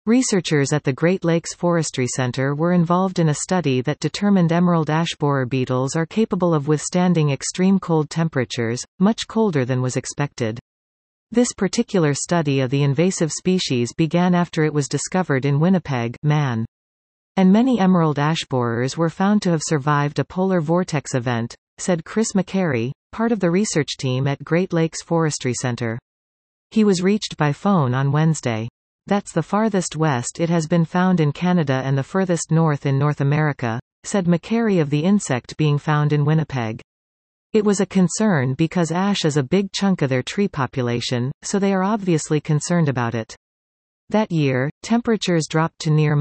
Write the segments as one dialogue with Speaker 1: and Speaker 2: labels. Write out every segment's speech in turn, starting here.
Speaker 1: Researchers at the Great Lakes Forestry Center were involved in a study that determined emerald ash borer beetles are capable of withstanding extreme cold temperatures, much colder than was expected. This particular study of the invasive species began after it was discovered in Winnipeg, Man. And many emerald ash borers were found to have survived a polar vortex event, said Chris McCary, part of the research team at Great Lakes Forestry Center. He was reached by phone on Wednesday. That's the farthest west it has been found in Canada and the furthest north in North America, said McCary of the insect being found in Winnipeg. It was a concern because ash is a big chunk of their tree population, so they are obviously concerned about it. That year, temperatures dropped to near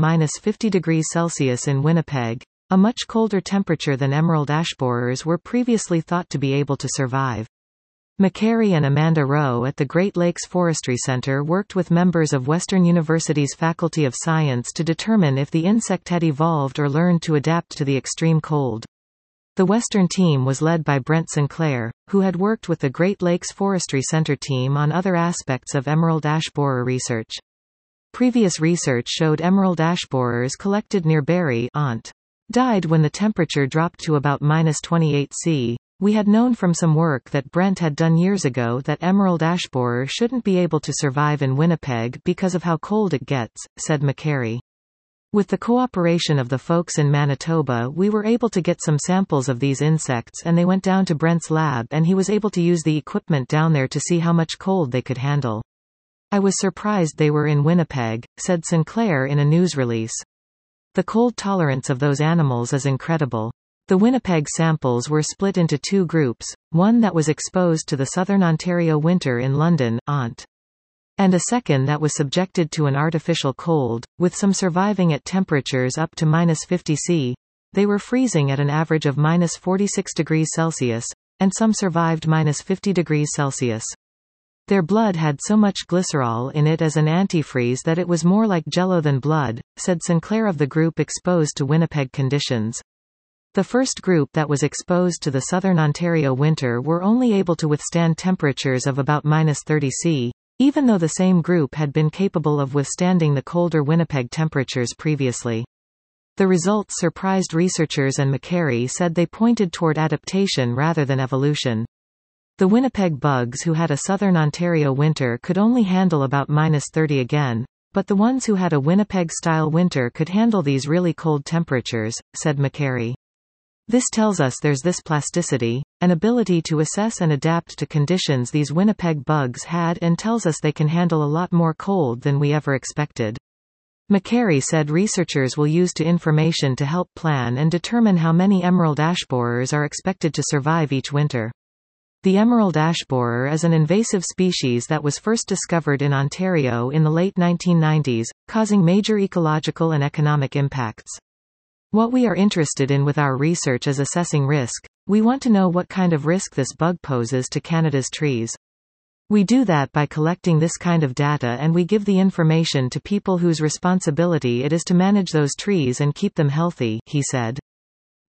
Speaker 1: -50°C in Winnipeg, a much colder temperature than emerald ash borers were previously thought to be able to survive. McCary and Amanda Rowe at the Great Lakes Forestry Center worked with members of Western University's Faculty of Science to determine if the insect had evolved or learned to adapt to the extreme cold. The Western team was led by Brent Sinclair, who had worked with the Great Lakes Forestry Center team on other aspects of emerald ash borer research. Previous research showed emerald ash borers collected near Barrie Ont. Died when the temperature dropped to about -28°C. We had known from some work that Brent had done years ago that emerald ash borer shouldn't be able to survive in Winnipeg because of how cold it gets, said McCary. With the cooperation of the folks in Manitoba, we were able to get some samples of these insects and they went down to Brent's lab and he was able to use the equipment down there to see how much cold they could handle. I was surprised they were in Winnipeg, said Sinclair in a news release. The cold tolerance of those animals is incredible. The Winnipeg samples were split into two groups, one that was exposed to the Southern Ontario winter in London, Ont. And a second that was subjected to an artificial cold, with some surviving at temperatures up to -50°C. They were freezing at an average of -46°C, and some survived -50°C. Their blood had so much glycerol in it as an antifreeze that it was more like jello than blood, said Sinclair of the group exposed to Winnipeg conditions. The first group that was exposed to the Southern Ontario winter were only able to withstand temperatures of about -30°C, even though the same group had been capable of withstanding the colder Winnipeg temperatures previously. The results surprised researchers and McCary said they pointed toward adaptation rather than evolution. The Winnipeg bugs who had a Southern Ontario winter could only handle about -30 again, but the ones who had a Winnipeg-style winter could handle these really cold temperatures, said McCary. This tells us there's this plasticity, an ability to assess and adapt to conditions these Winnipeg bugs had and tells us they can handle a lot more cold than we ever expected. McCary said researchers will use the information to help plan and determine how many emerald ash borers are expected to survive each winter. The emerald ash borer is an invasive species that was first discovered in Ontario in the late 1990s, causing major ecological and economic impacts. What we are interested in with our research is assessing risk. We want to know what kind of risk this bug poses to Canada's trees. We do that by collecting this kind of data and we give the information to people whose responsibility it is to manage those trees and keep them healthy, he said.